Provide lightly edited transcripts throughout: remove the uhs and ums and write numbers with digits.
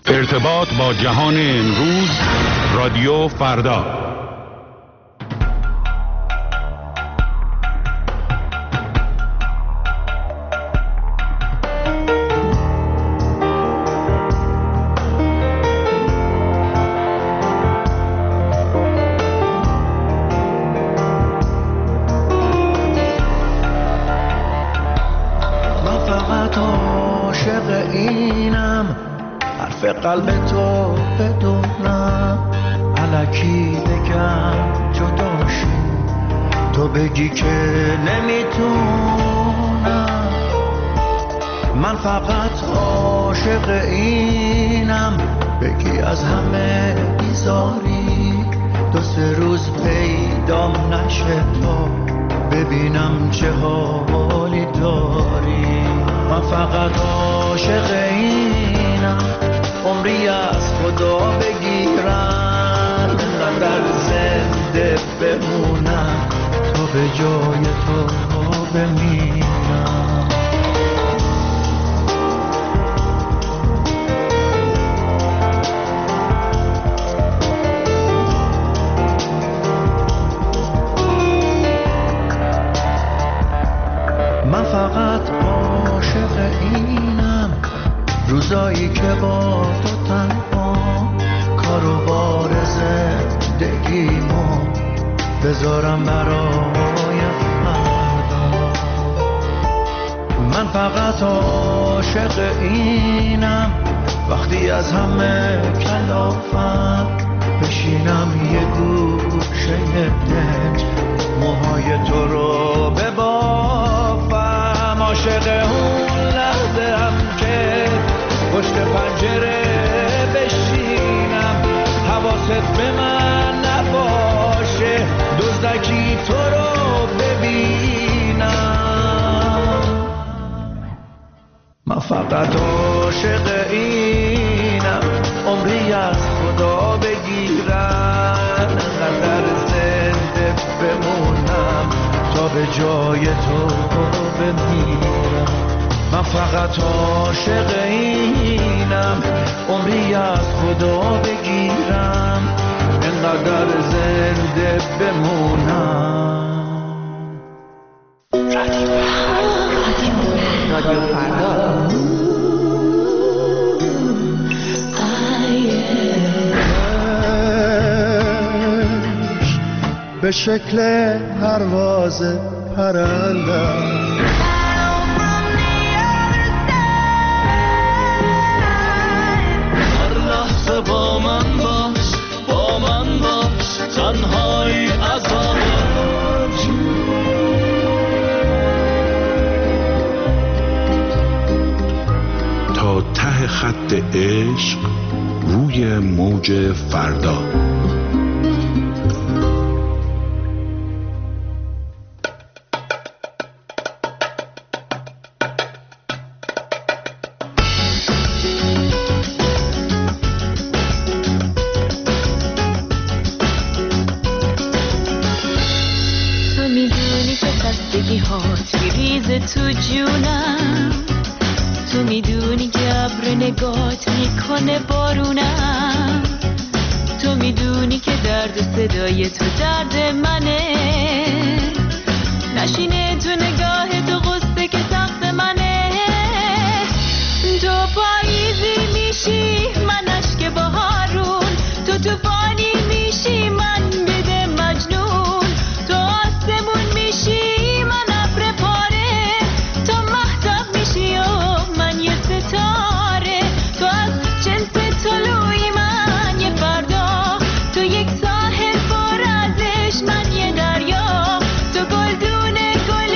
ارتباط با جهان امروز، رادیو فردا. قلب تو بدونم الکی بگم جداشی تو بگی که نمیتونم. من فقط عاشق اینم بگی از همه بیزاری، 2-3 روز پیدام نشه تا ببینم چه حالی داری. من فقط عاشق اینم عمری از خدا بگیرم، اینقدر زنده بمونم تا به جای تو بمیرم. من فقط عاشق اینم روزایی که با تو تنها کار و بار زندگیمو بذارم برای فردا. من فقط عاشق اینم وقتی از همه کلافم بشینم یه گوشه دنج موهای تو رو ببافم. عاشق اون لحظه هم که پشت پنجره بشینم حواست به من نباشه دزدکی تو رو ببینم. من فقط عاشق اینم عمری از خدا بگیرم، اینقدر زنده بمونم تا به جای تو بمیرم. من فقط عاشق اینم عمری از خدا بگیرم، اینقدر زنده بمونم. رادیو فردا. به شکل پرواز پرنده با من باش تنهایی عذابش. تا ته خط عشق روی موج فردا. تو جونم تو میدونی که ابر نگات میکنه بارونم، تو میدونی که درد و صدای تو درد منه، نشینه تو نگاه تو غصه که تخت منه. تو پاییزی میشی من اشک بهارون، تو طوفانی میشی من بده مجنون، تو آسمون میشی من ابر پاره، تو مهتاب میشی و من یه ستاره، تو از جنس طلوعی من یه فردا، تو یک ساحل پر ازش من یه دریا، تو گلدون گل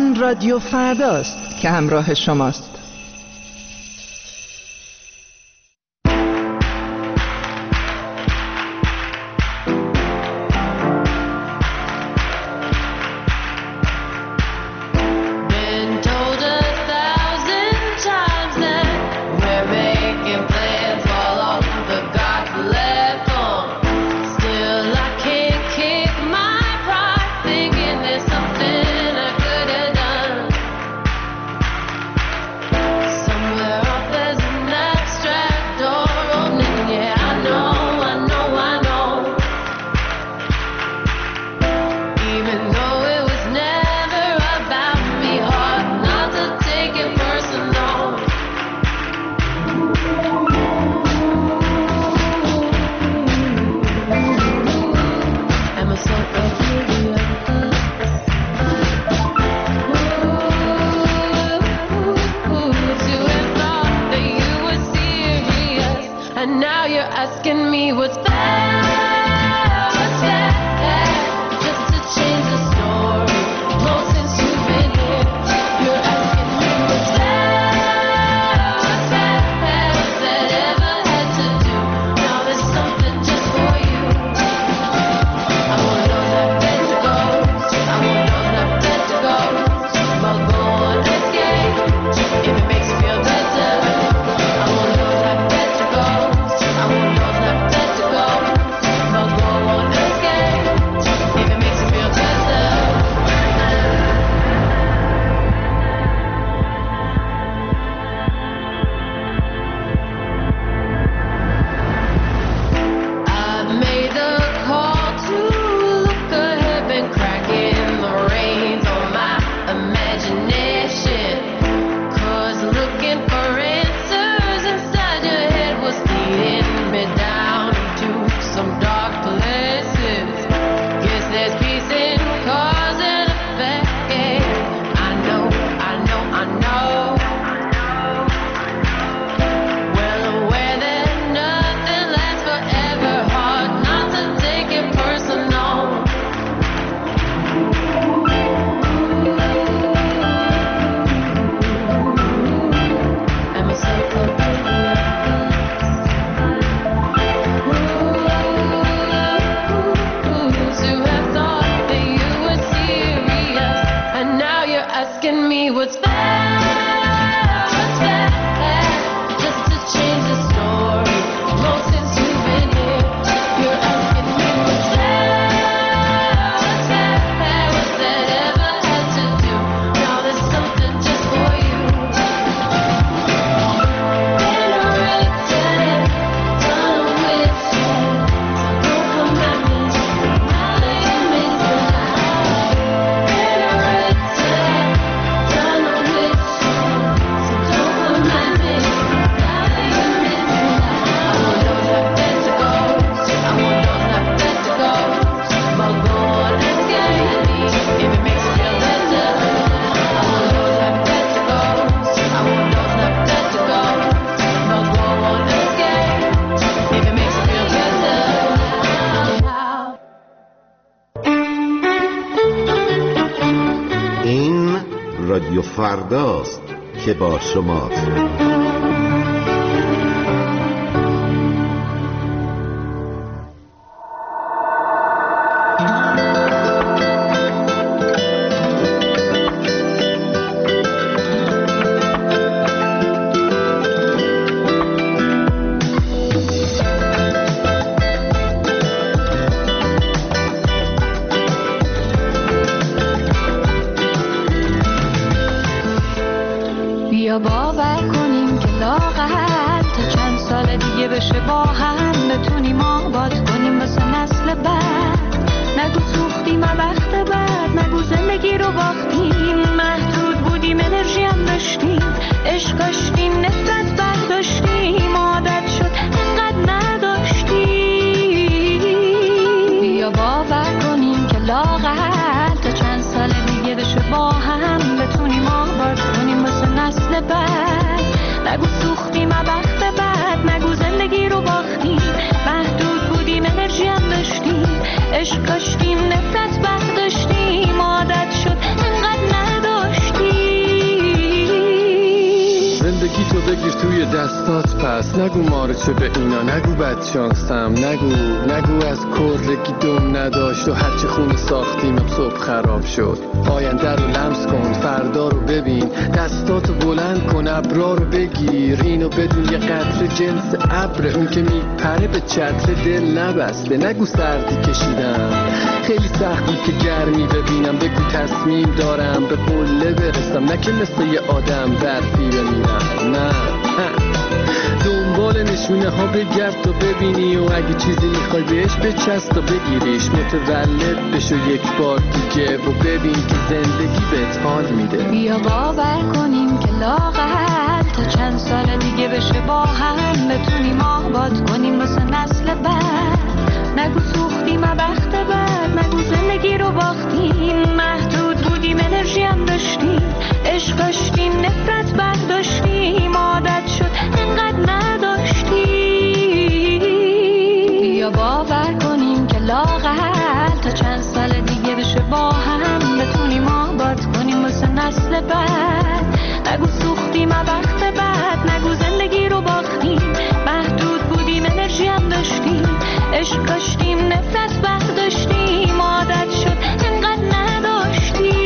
این رادیو فرداست که همراه شماست. رادیو فرداست که با شماست. بیا باور کنیم که لاغر تا چند سال دیگه بشه با هم بتونیم آباد کنیم واسه نسل بعد. نگو سوختیم وقت بعد، نگو زندگی رو باختیم، محدود بودیم انرژی هم داشتیم، عشق داشتیم نفرت برداشتیم، عادت شد انقدر نداشتیم. بیا باور کنیم که لاغر تا چند سال دیگه بشه با هم بتونیم آباد کنیم واسه نسل بعد. نگو سوختیم وقت بعد، نگو زندگی رو باختیم، محدود بودیم انرژی هم داشتیم، عشق داشتیم نفرت برداشتیم، عادت شد انقدر نداشتیم. زندگی تو بگیر توی دستات، پس نگو مارچه به اینا، نگو بدشانسم، نگو از کرگی دم نداشت و هرچی خونه ساختیم صبح خراب شد. آینده رو لمس کن، فردا رو ببین، دستاتو بلند کن، ابرا رو بگیر، اینو بدون یه قطره جنس ابر، اون که میپره به چتر دل نبسته. نگو سردی کشیدم، خیلی سخت بود که گرمی ببینم، بگو تصمیم دارم به قله برسم، نه که مثل یه آدم برفی بمیرم. نه دنبال نشونه ها بگرد تا ببینی، و اگه چیزی میخوای بهش بچست تا بگیریش، متولد بشو یک بار دیگه و ببین که زندگی بهت حال میده. بیا باور کنیم که لااقل تا چند سال دیگه بشه با هم بتونیم آباد کنیم واسه نسل بعد. نگو سوختیم بخت بعد، نگو زندگی رو باختیم، محدود بودیم انرژی هم داشتیم، عشق داشتیم نفرت برداشتیم، عادت شد انقدر نداشتیم. بیا باور کنیم که لااقل تا چند سال دیگه بشه با هم بتونیم آباد کنیم واسه نسل بعد. نگو سوختیم بخت بعد، نگو زندگی رو باختیم، محدود بودیم انرژی هم داشتیم، عشق داشتیم نفرت برداشتیم، عادت شد انقدر نداشتیم.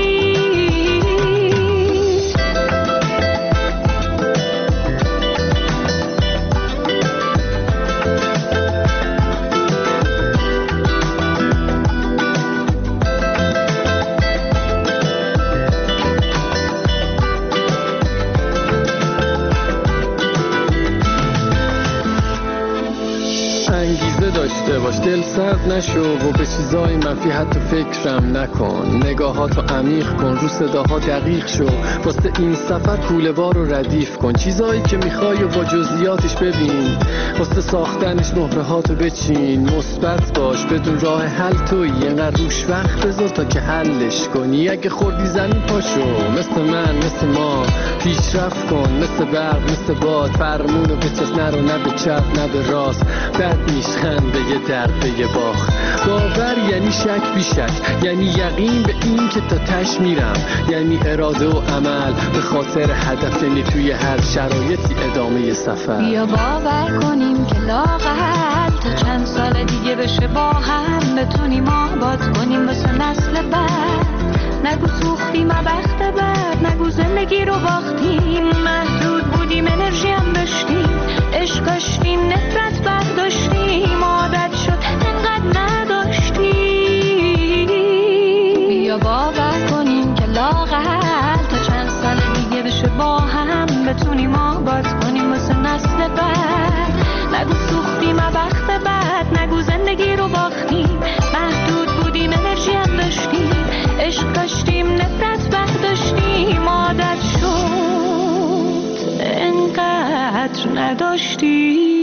انگیزه داشته باش، دل سرد نشو و به چیزای منفی حتی فکرم نکن، نگاهاتو عمیق کن، رو صداها دقیق شو، واسه این سفر کوله‌وار رو ردیف کن، چیزایی که میخوای و با جزئیاتش ببین، واسه ساختنش مهرهاتو بچین، مثبت باش بدون راه حل تویی، اینقدر روش وقت بذار تا که حلش کنی. اگه خوردی زمین پاشو، مثل من مثل ما پیشرفت کن، مثل برق مثل باد، فرمونو به چست نرو، نه به چپ نه به راست، بد نیشخند به یه درد به یه باخت. باور یعنی شک بی شک، یعنی یقین به این که تا تش میرم، یعنی اراده و عمل به خاطر هدف، یعنی توی هر شرایطی ادامه سفر. بیا باور کنیم که لااقل تا چند سال دیگه بشه با هم بتونیم آباد کنیم واسه نسل بعد. نگو سوختیم بخت بعد، نگو زندگی رو باختیم، محدود بودیم انرژی هم داشتیم، عشق داشتیم نفرت برداشتیم، عادت شد انقدر نداشتیم. بیا باور کنیم که لااقل تا چند سال دیگه بشه با هم بتونیم آباد کنیم واسه نسل بعد. نگو سوختیم بخت بعد، نگو زندگی رو باختیم، محدود بودیم انرژی هم داشتیم، عشق داشتیم نفرت برداشتیم، عادت شد انقدر نداشتیم.